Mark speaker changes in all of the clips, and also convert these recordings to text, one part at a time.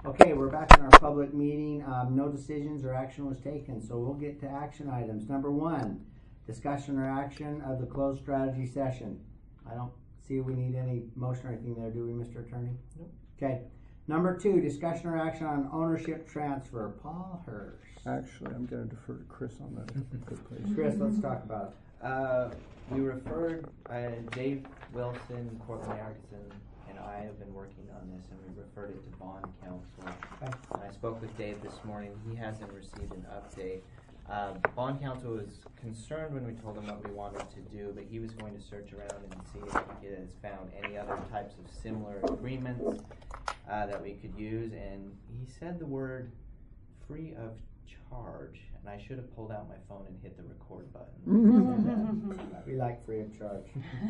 Speaker 1: Okay, we're back in our public meeting. No decisions or action was taken, so we'll get to action items. Number 1, discussion or action of the closed strategy session. I don't see we need any motion or anything there, do we, Mr. Attorney?
Speaker 2: Nope.
Speaker 1: Okay. Number 2, discussion or action on ownership transfer. Paul Hirsch.
Speaker 3: Actually, I'm going to defer to Chris on that. Good place.
Speaker 1: Chris, let's talk about it.
Speaker 2: We referred, Dave Wilson, Cortland Erickson, and I have been working on this, and we referred it to bond counsel.
Speaker 1: Okay.
Speaker 2: And I spoke with Dave this morning. He hasn't received an update. Bond counsel was concerned when we told him what we wanted to do, but he was going to search around and see if he has found any other types of similar agreements that we could use. And he said the word free of charge, and I should have pulled out my phone and hit the record button.
Speaker 1: We like free of charge.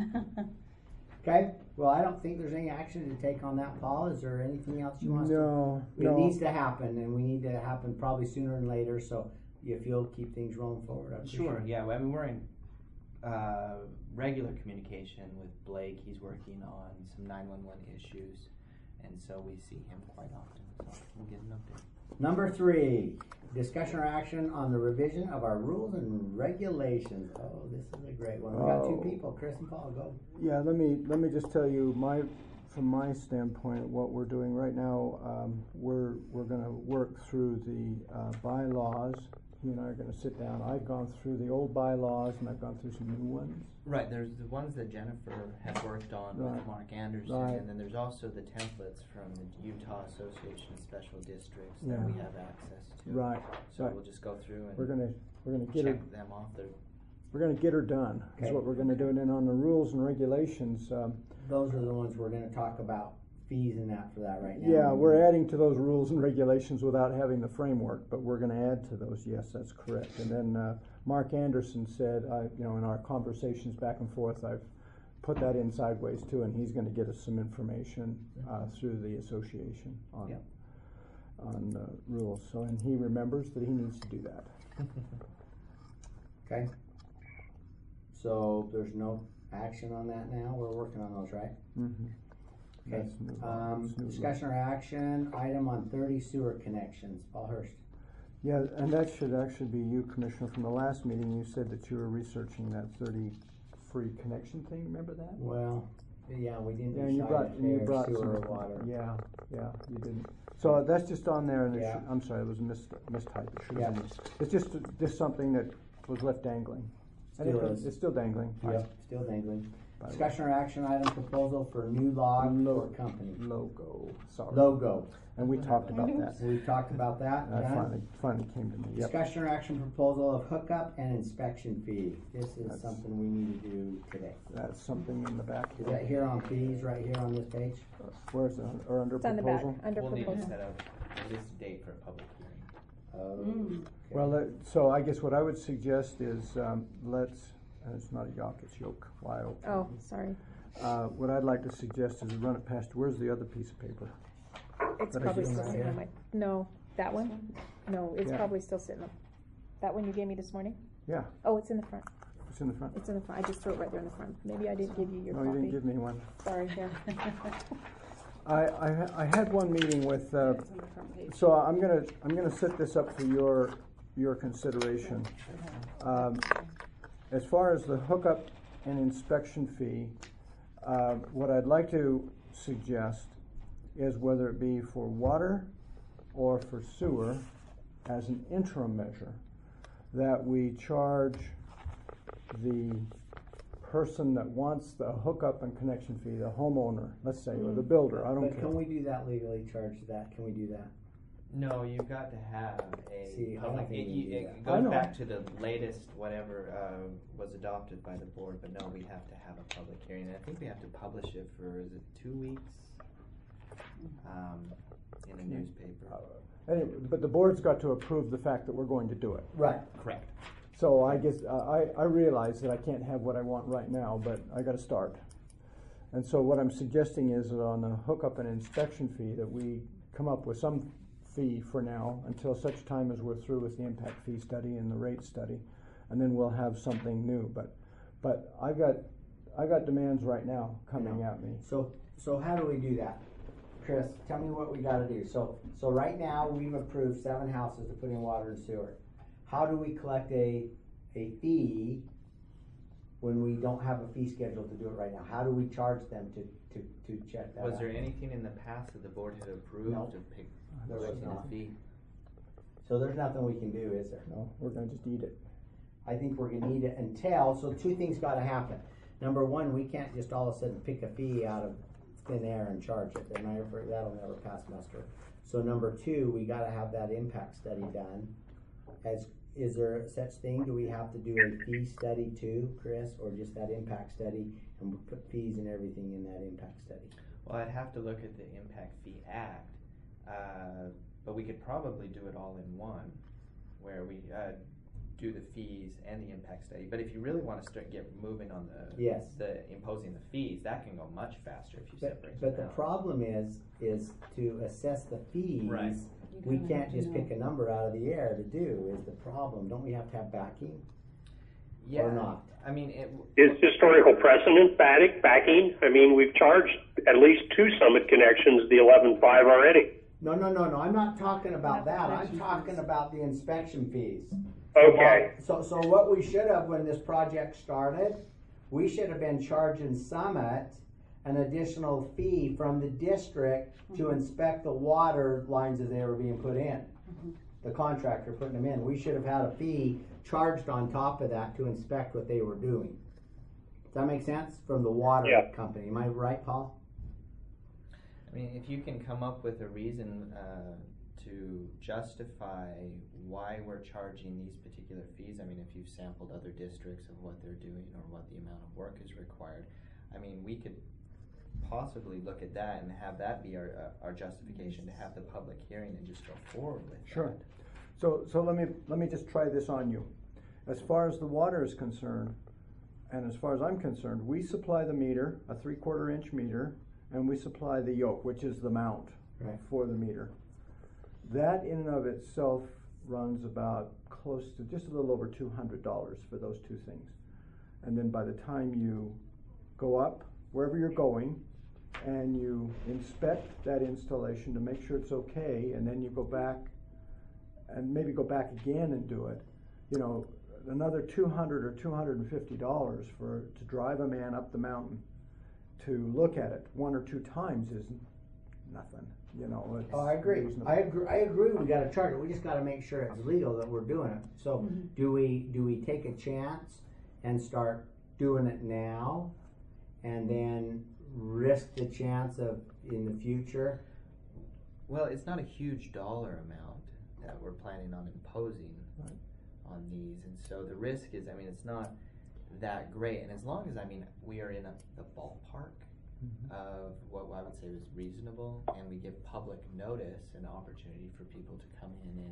Speaker 1: Okay, well, I don't think there's any action to take on that, Paul. Is there anything else you want
Speaker 3: No.
Speaker 1: It needs to happen, and we need to happen probably sooner than later, so if you'll keep things rolling forward.
Speaker 2: Sure, yeah. I mean, we're in regular communication with Blake. He's working on some 911 issues, and so we see him quite often, so we'll get an update.
Speaker 1: Number 3, discussion or action on the revision of our rules and regulations. Oh, this is a great one. We got 2 people, Chris and Paul. Go.
Speaker 3: Yeah, let me just tell you from my standpoint, what we're doing right now. We're going to work through the bylaws. He and I are going to sit down. I've gone through the old bylaws and I've gone through some new ones.
Speaker 2: Right, there's the ones that Jennifer had worked on with Mark Anderson, and then there's also the templates from the Utah Association of Special Districts that we have access to.
Speaker 3: Right.
Speaker 2: So we'll just go through and
Speaker 3: we're gonna get
Speaker 2: check them off.
Speaker 3: We're going to get her done.
Speaker 1: Okay.
Speaker 3: Is what we're going to do. And then on the rules and regulations.
Speaker 1: Those are the ones we're going to talk about. Fees and that for that right now.
Speaker 3: Yeah, we're adding to those rules and regulations without having the framework, but we're going to add to those. Yes, that's correct. And then Mark Anderson said, in our conversations back and forth, I've put that in sideways too, and he's going to get us some information through the association on rules. So, and he remembers that he needs to do that.
Speaker 1: Okay. So there's no action on that now. We're working on those, right?
Speaker 3: Mm-hmm.
Speaker 1: Okay. Discussion or action item on 30 sewer connections. Paul Hurst.
Speaker 3: Yeah, and that should actually be you, Commissioner. From the last meeting, you said that you were researching that 30 free connection thing. Remember that?
Speaker 1: Well, yeah, we didn't.
Speaker 3: Yeah, and you brought
Speaker 1: sewer
Speaker 3: some
Speaker 1: water.
Speaker 3: Yeah, you didn't. So that's just on there, and I'm sorry, it was mistyped. It's just something that was left dangling. It's still dangling.
Speaker 1: Yep, still dangling. Discussion or action item proposal for new log company.
Speaker 3: Logo. Sorry.
Speaker 1: Logo.
Speaker 3: And we talked about that.
Speaker 1: We talked about that.
Speaker 3: Finally came to me. Yep.
Speaker 1: Discussion or action proposal of hookup and inspection fee. This is something we need to do today.
Speaker 3: That's something in the back.
Speaker 1: Is that here on fees, right here on this page?
Speaker 3: Where is it? Or under
Speaker 4: it's
Speaker 3: proposal?
Speaker 4: On the back, under
Speaker 2: we'll
Speaker 4: proposal.
Speaker 2: Need to set up this date for a public hearing.
Speaker 1: Okay.
Speaker 3: Well, so I guess what I would suggest is it's not a yoke, it's yoke. Y-O-K.
Speaker 4: Oh, sorry.
Speaker 3: What I'd like to suggest is run it past. Where's the other piece of paper?
Speaker 4: It's probably still sitting on my. No, that one. No, it's probably still sitting on. That one you gave me this morning.
Speaker 3: Yeah.
Speaker 4: Oh, it's in the front.
Speaker 3: It's in the front.
Speaker 4: It's in the front. I just threw it right there in the front. Maybe I didn't give you your copy.
Speaker 3: No, you didn't give me one.
Speaker 4: Sorry. Here.
Speaker 3: I had one meeting with. So I'm gonna set this up for your consideration. As far as the hookup and inspection fee, what I'd like to suggest is whether it be for water or for sewer, as an interim measure, that we charge the person that wants the hookup and connection fee, the homeowner, let's say, or the builder, I don't care.
Speaker 1: Can we do that legally, charge that? Can we do that?
Speaker 2: No, you've got to have a public. It
Speaker 3: I
Speaker 2: goes
Speaker 3: know.
Speaker 2: back to the latest whatever was adopted by the board, but no, we have to have a public hearing. And I think we have to publish it for 2 weeks in a newspaper.
Speaker 3: Anyway, but the board's got to approve the fact that we're going to do it.
Speaker 1: Right.
Speaker 2: Correct.
Speaker 3: So I guess I realize that I can't have what I want right now, but I got to start. And so what I'm suggesting is that on the hookup and inspection fee that we come up with some fee for now until such time as we're through with the impact fee study and the rate study, and then we'll have something new. But I got demands right now coming at me.
Speaker 1: So how do we do that? Chris, tell me what we gotta do. So right now, we've approved 7 houses to put in water and sewer. How do we collect a fee when we don't have a fee schedule to do it right now? How do we charge them to check that out?
Speaker 2: Was there anything in the past that the board had approved
Speaker 1: No.
Speaker 2: of
Speaker 1: There was
Speaker 2: collecting
Speaker 1: not.
Speaker 2: a fee?
Speaker 1: So there's nothing we can do, is there?
Speaker 3: No, we're gonna just eat it.
Speaker 1: I think we're gonna need it until, so 2 things gotta happen. Number one, we can't just all of a sudden pick a fee out of thin air and charge it. That'll never pass muster. So number 2, we gotta have that impact study done. Is there such thing? Do we have to do a fee study too, Chris, or just that impact study and we put fees and everything in that impact study?
Speaker 2: Well, I'd have to look at the Impact Fee Act, but we could probably do it all in one, where we do the fees and the impact study. But if you really want to get moving on the imposing the fees, that can go much faster if you separate
Speaker 1: But
Speaker 2: them
Speaker 1: the
Speaker 2: out.
Speaker 1: problem is to assess the fees.
Speaker 2: Right.
Speaker 1: We can't just pick a number out of the air to do, is the problem. Don't we have to have backing?
Speaker 2: Yeah.
Speaker 1: Or not?
Speaker 2: I mean,
Speaker 5: Is historical precedent backing? I mean, we've charged at least 2 Summit connections the 11.5 already.
Speaker 1: No, I'm not talking about that. I'm talking about the inspection fees.
Speaker 5: Okay.
Speaker 1: So what we should have when this project started, we should have been charging Summit an additional fee from the district to inspect the water lines as they were being put in. The contractor putting them in. We should have had a fee charged on top of that to inspect what they were doing. Does that make sense? From the water company. Am I right, Paul?
Speaker 2: I mean, if you can come up with a reason to justify why we're charging these particular fees, I mean, if you've sampled other districts of what they're doing or what the amount of work is required, I mean, we could possibly look at that and have that be our justification to have the public hearing and just go forward with
Speaker 3: Sure.
Speaker 2: that.
Speaker 3: So let me just try this on you. As far as the water is concerned, and as far as I'm concerned, we supply the meter, a 3/4 inch meter, and we supply the yoke, which is the mount for the meter. That in and of itself runs about close to just a little over $200 for those 2 things. And then by the time you go up, wherever you're going, and you inspect that installation to make sure it's okay, and then you go back and maybe go back again and do it, you know, another $200 or $250 to drive a man up the mountain to look at it 1 or 2 times is nothing, you know. It's
Speaker 1: I agree.
Speaker 3: reasonable.
Speaker 1: I agree. We got to charge it. We just got to make sure it's legal that we're doing it. So, do we take a chance and start doing it now, and then risk the chance of in the future?
Speaker 2: Well, it's not a huge dollar amount that we're planning on imposing on these, and so the risk is, I mean, it's not that great, and as long as, I mean, we are in the ballpark of what I would say was reasonable, and we give public notice and opportunity for people to come in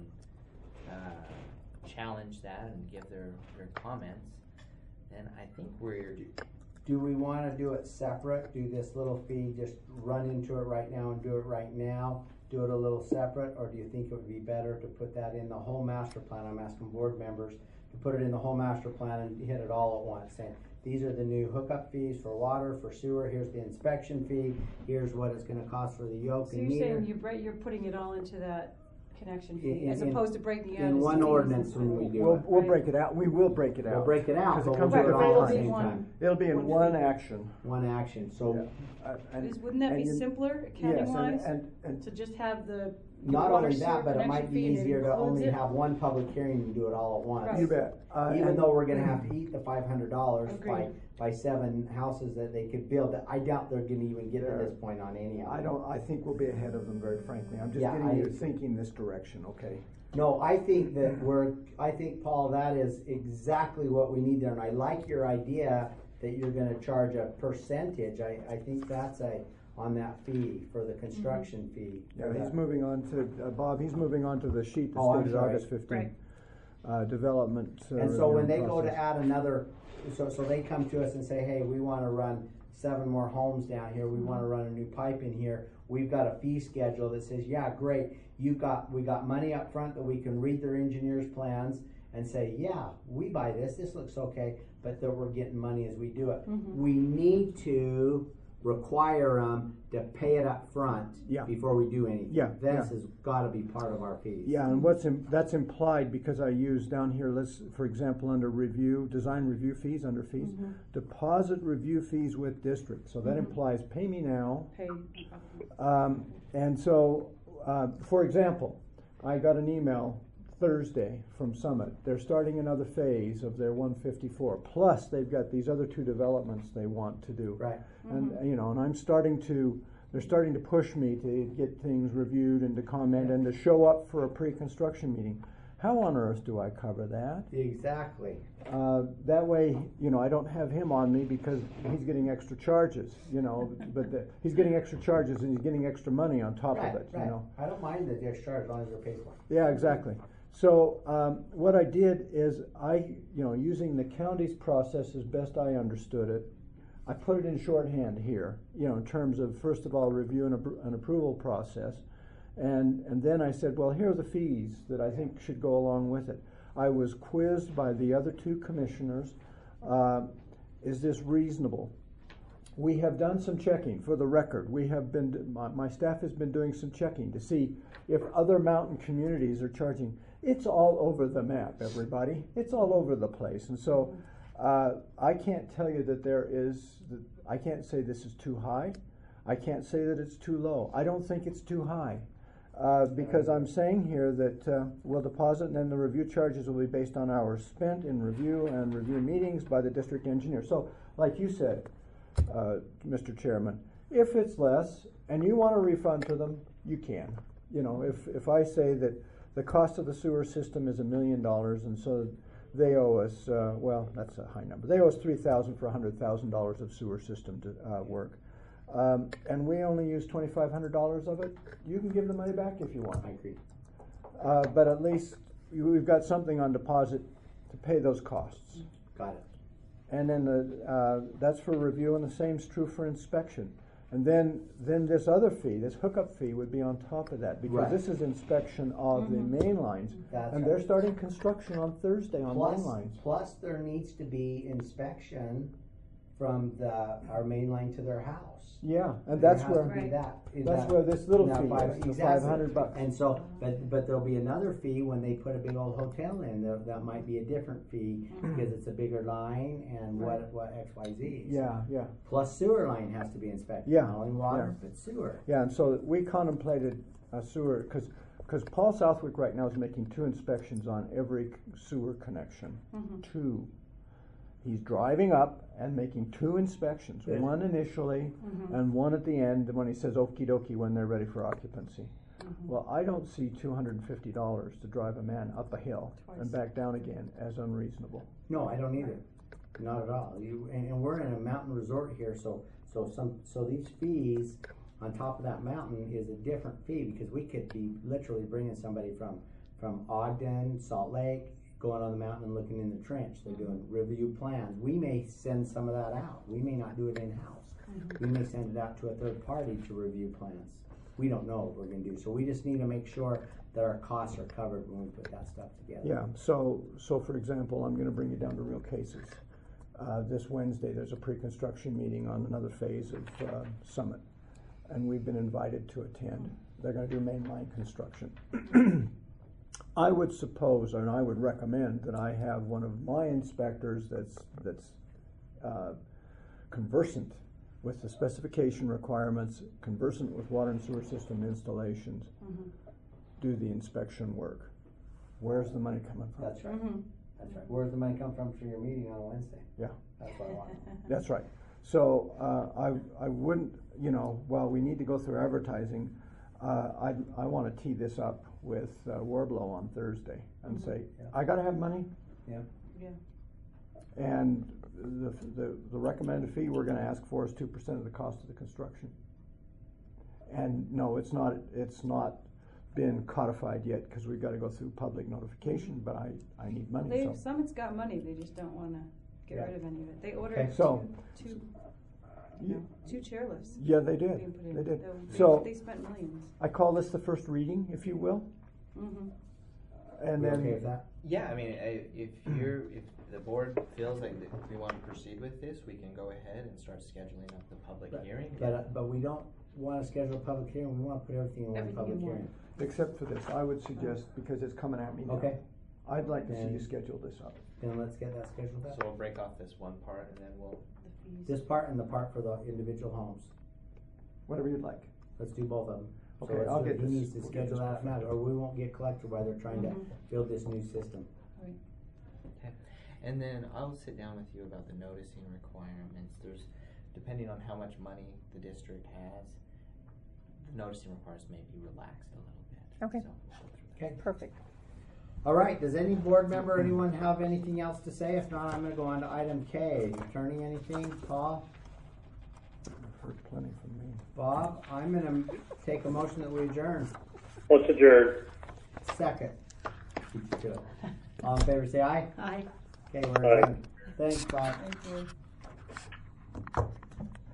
Speaker 2: and challenge that and give their comments, then I think we're...
Speaker 1: Do we want to do it separate? Do this little fee, just run into it right now and do it right now? Do it a little separate, or do you think it would be better to put that in the whole master plan? I'm asking board members to put it in the whole master plan and hit it all at once, saying these are the new hookup fees for water, for sewer. Here's the inspection fee. Here's what it's going to cost for the yoke
Speaker 6: So
Speaker 1: and
Speaker 6: you're
Speaker 1: meter.
Speaker 6: saying you're putting it all into that connection fee,
Speaker 1: In-
Speaker 6: as
Speaker 1: in-
Speaker 6: opposed to breaking it out
Speaker 1: in
Speaker 6: as
Speaker 1: one
Speaker 6: fees
Speaker 1: ordinance
Speaker 6: and-
Speaker 1: when we do it.
Speaker 3: We'll break it out. We will break it out.
Speaker 1: We'll break it out,
Speaker 3: 'Cause
Speaker 1: but
Speaker 3: it comes
Speaker 1: we'll
Speaker 3: with
Speaker 1: do
Speaker 3: a
Speaker 1: it all at
Speaker 3: fee.
Speaker 1: the same
Speaker 6: One.
Speaker 1: time.
Speaker 3: It'll be in
Speaker 6: One
Speaker 3: one
Speaker 6: fee.
Speaker 3: action.
Speaker 1: One action. So
Speaker 6: Wouldn't that be
Speaker 3: you-
Speaker 6: simpler,
Speaker 3: Yes,
Speaker 6: accounting-wise,
Speaker 3: and
Speaker 6: to just have the
Speaker 1: not
Speaker 6: water
Speaker 1: only
Speaker 6: sewer
Speaker 1: that, but it might
Speaker 6: connection
Speaker 1: be
Speaker 6: fee and it
Speaker 1: easier to
Speaker 6: includes
Speaker 1: only
Speaker 6: it?
Speaker 1: have one public hearing and do it all at once.
Speaker 6: Right.
Speaker 3: you bet.
Speaker 1: Even
Speaker 3: And-
Speaker 1: though we're gonna have to eat the $500
Speaker 6: Agreed.
Speaker 1: by 7 houses that they could build, I doubt they're gonna even get to this point on any of them.
Speaker 3: I think we'll be ahead of them, very frankly. I'm just
Speaker 1: Yeah,
Speaker 3: getting
Speaker 1: I
Speaker 3: you
Speaker 1: do too.
Speaker 3: thinking this direction, okay?
Speaker 1: No, I think that I think, Paul, that is exactly what we need there, and I like your idea that you're gonna charge a percentage. I think that's on that fee for the construction fee.
Speaker 3: Yeah, he's moving on to, Bob, he's moving on to the sheet
Speaker 1: Oh, I'm
Speaker 3: that's dated
Speaker 1: sorry.
Speaker 3: August 15th.
Speaker 6: Right.
Speaker 3: Development.
Speaker 1: And so when
Speaker 3: review
Speaker 1: they go to
Speaker 3: process.
Speaker 1: add another, so they come to us and say, hey, we wanna run 7 more homes down here, we wanna run a new pipe in here, we've got a fee schedule that says, yeah, great, we got money up front that we can read their engineer's plans and say, yeah, we buy this looks okay, but that we're getting money as we do it. We need to require them to pay it up front
Speaker 3: Yeah.
Speaker 1: before we do anything.
Speaker 3: Yeah,
Speaker 1: This
Speaker 3: yeah.
Speaker 1: has gotta be part of our fees.
Speaker 3: Yeah, and that's implied because I use down here, for example, under review, design review fees, under fees, deposit review fees with district. So that implies pay me now.
Speaker 6: Pay.
Speaker 3: And so, for example, I got an email Thursday from Summit. They're starting another phase of their 154. Plus, they've got these other two developments they want to do.
Speaker 1: Right.
Speaker 3: And and they're starting to push me to get things reviewed and to comment and to show up for a pre-construction meeting. How on earth do I cover that?
Speaker 1: Exactly.
Speaker 3: That way, I don't have him on me because he's getting extra charges, but he's getting extra charges and he's getting extra money on top
Speaker 1: Right,
Speaker 3: of it,
Speaker 1: right. I don't mind the extra charge as long as they're paid for.
Speaker 3: Yeah, exactly. So what I did is using the county's process as best I understood it, I put it in shorthand here, in terms of, first of all, review and approval process. And then I said, well, here are the fees that I think should go along with it. I was quizzed by the other two commissioners. Is this reasonable? We have done some checking for the record. My staff has been doing some checking to see if other mountain communities are charging. It's all over the map, everybody. It's all over the place. And so I can't tell you that I can't say this is too high. I can't say that it's too low. I don't think it's too high. Because I'm saying here that we'll deposit and then the review charges will be based on hours spent in review and review meetings by the district engineer. So, like you said, Mr. Chairman, if it's less and you want a refund to them, you can. If I say that the cost of the sewer system is $1 million and so they owe us, that's a high number. They owe us $3,000 for $100,000 of sewer system work. And we only use $2,500 of it. You can give the money back if you want.
Speaker 1: I agree.
Speaker 3: But at least we've got something on deposit to pay those costs.
Speaker 1: Got it.
Speaker 3: And then that's for review, and the same's true for inspection. And then this other fee, this hookup fee, would be on top of that because
Speaker 1: Right.
Speaker 3: this is inspection of the main lines,
Speaker 1: That's
Speaker 3: and
Speaker 1: right.
Speaker 3: they're starting construction on Thursday on main lines.
Speaker 1: Plus, there needs to be inspection from our main line to their house.
Speaker 3: Yeah, and
Speaker 1: There
Speaker 3: that's
Speaker 1: has
Speaker 3: where
Speaker 1: to be that.
Speaker 3: that's where this little
Speaker 1: Now,
Speaker 3: fee is, the
Speaker 1: exactly.
Speaker 3: $500.
Speaker 1: And so, but there'll be another fee when they put a big old hotel in. That might be a different fee because it's a bigger line and what X, Y, Z.
Speaker 3: Yeah, yeah.
Speaker 1: Plus sewer line has to be inspected.
Speaker 3: Yeah,
Speaker 1: Not only water, but sewer.
Speaker 3: Yeah, and so we contemplated a sewer, because Paul Southwick right now is making 2 inspections on every sewer connection. 2. He's driving up and making 2 inspections,
Speaker 1: Good.
Speaker 3: one initially and one at the end when he says okie dokie when they're ready for occupancy. Well, I don't see $250 to drive a man up a hill and back down again as unreasonable.
Speaker 1: No, I don't either. Not at all. And we're in a mountain resort here, so these fees on top of that mountain is a different fee because we could be literally bringing somebody from Ogden, Salt Lake, going on the mountain and looking in the trench. They're doing review plans. We may send some of that out. We may not do it in-house. We may send it out to a third party to review plans. We don't know what we're gonna do. So we just need to make sure that our costs are covered when we put that stuff together.
Speaker 3: Yeah, so for example, I'm gonna bring you down to real cases. This Wednesday, there's a pre-construction meeting on another phase of Summit, and we've been invited to attend. They're gonna do mainline construction. I would suppose, and I would recommend that I have one of my inspectors that's conversant with the specification requirements, conversant with water and sewer system installations, do the inspection work. Where's the money coming from?
Speaker 1: That's right. That's right. Where's the money come from for your meeting on Wednesday?
Speaker 3: Yeah.
Speaker 1: That's what I want.
Speaker 3: That's right. So I wouldn't, while we need to go through advertising, I want to tee this up with Warblow on Thursday and say, I got to have money,
Speaker 1: Yeah.
Speaker 3: and the recommended fee we're going to ask for is 2% of the cost of the construction. And no, it's not been codified yet because we've got to go through public notification. But I need money. So.
Speaker 6: Summit's got money, they just don't wanna get
Speaker 1: Yeah.
Speaker 6: rid of any of it. They ordered
Speaker 1: Okay.
Speaker 3: So-
Speaker 6: two chairlifts.
Speaker 3: Yeah, they did.
Speaker 6: being put in.
Speaker 3: They did.
Speaker 6: They
Speaker 3: So
Speaker 6: spent millions.
Speaker 3: I call this the first reading, if you will. And
Speaker 1: We
Speaker 3: then,
Speaker 1: okay with that?
Speaker 2: Yeah, I mean, if the board feels like that we want to proceed with this, we can go ahead and start scheduling up the public hearing.
Speaker 1: But we don't wanna schedule a public hearing, we wanna put everything in one
Speaker 6: Everything
Speaker 1: public
Speaker 6: in one.
Speaker 1: hearing.
Speaker 3: except for this, I would suggest, because it's coming at me now.
Speaker 1: Okay,
Speaker 3: I'd like to see
Speaker 1: Then-
Speaker 3: you schedule this up.
Speaker 1: then let's get that scheduled
Speaker 2: So
Speaker 1: up.
Speaker 2: we'll break off this one part and then we'll,
Speaker 6: The fees.
Speaker 1: This part and the part for the individual homes.
Speaker 3: Whatever you'd like.
Speaker 1: Let's do both of them. So
Speaker 3: Okay,
Speaker 1: let's
Speaker 3: I'll
Speaker 1: do-
Speaker 3: get
Speaker 1: he
Speaker 3: this-
Speaker 1: needs to
Speaker 3: we'll get
Speaker 1: schedule
Speaker 3: this
Speaker 1: that
Speaker 3: going.
Speaker 1: matter, or we won't get collected while they're trying to
Speaker 6: Mhm.
Speaker 1: build this new system.
Speaker 6: Right.
Speaker 2: okay. And then I'll sit down with you about the noticing requirements. There's, depending on how much money the district has, the noticing requirements may be relaxed a little bit.
Speaker 4: Okay.
Speaker 2: So we'll go through that.
Speaker 1: Okay.
Speaker 4: Perfect.
Speaker 1: All right, does any board member, anyone have anything else to say? If not, I'm gonna go on to item K. Attorney, anything? Paul?
Speaker 3: I've heard plenty from me.
Speaker 1: Bob? I'm gonna take a motion that we adjourn.
Speaker 5: Let's adjourn.
Speaker 1: Second. Beat you to it. All in favor, say aye.
Speaker 6: Aye.
Speaker 1: Okay, we're
Speaker 5: Aye.
Speaker 1: adjourned. Thanks, Bob.
Speaker 6: Thank you.